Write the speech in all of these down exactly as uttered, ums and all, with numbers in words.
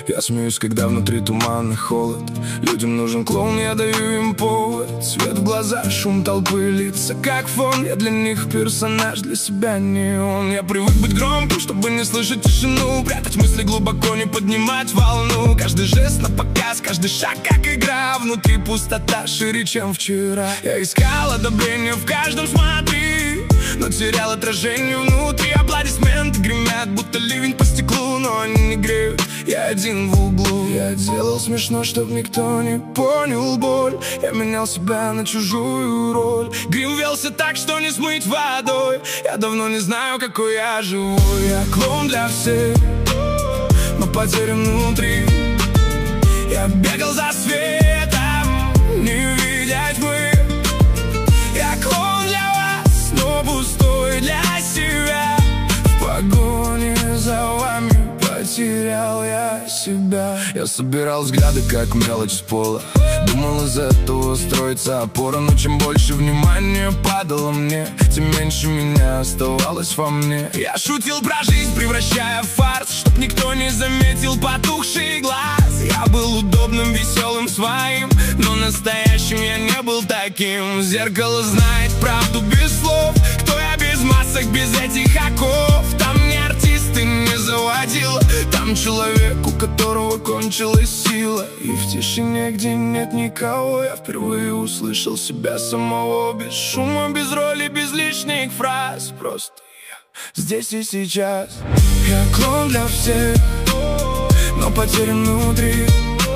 Я смеюсь, когда внутри туман и холод. Людям нужен клоун, я даю им повод. Свет в глаза, шум толпы, лица как фон. Я для них персонаж, для себя не он. Я привык быть громким, чтобы не слышать тишину, прятать мысли глубоко, не поднимать волну. Каждый жест на показ, каждый шаг как игра. Внутри пустота шире, чем вчера. Я искал одобрение в каждом смотри, но терял отражение внутри. Аплодисменты гремят, будто ливень по стеклу, но они не греют, я один в углу. Я делал смешно, чтоб никто не понял боль. Я менял себя на чужую роль. Грим велся так, что не смыть водой. Я давно не знаю, какой я живой. Я клоун для всех, но потерян внутри. Я бегал за светом, не видя тьмы. Я клоун для вас, но пустой для себя. В погоне за вами потерял я себя. Я собирал взгляды, как мелочь с пола. Думал, из этого строится опора. Но чем больше внимания падало мне, тем меньше меня оставалось во мне. Я шутил про жизнь, превращая в фарс, чтоб никто не заметил потухший глаз. Я был удобным, веселым, своим, но настоящим я не был таким. Зеркало знает правду без слов. Кто я без масок, без этих оков? Там не артисты, не заводил. Там человек, у которого кончилась сила. И в тишине, где нет никого, я впервые услышал себя самого. Без шума, без роли, без лишних фраз. Просто я здесь и сейчас. Я клоун для всех, но потерян внутри.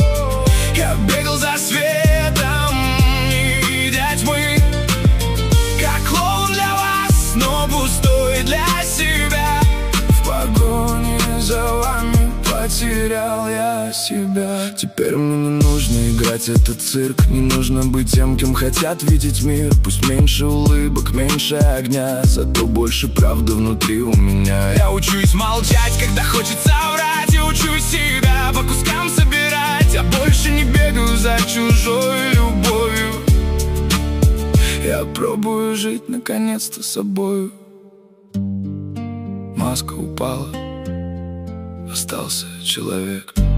Я бегал за светом, не видя тьмы. Как клоун для вас, но пустой для себя. В погоне за вами потерял я себя. Теперь мне не нужно играть этот цирк. Не нужно быть тем, кем хотят видеть мир. Пусть меньше улыбок, меньше огня, зато больше правды внутри у меня. Я учусь молчать, когда хочется врать. Я учусь себя по кускам собирать. Я больше не бегаю за чужой любовью. Я пробую жить наконец-то собою. Маска упала, остался человек.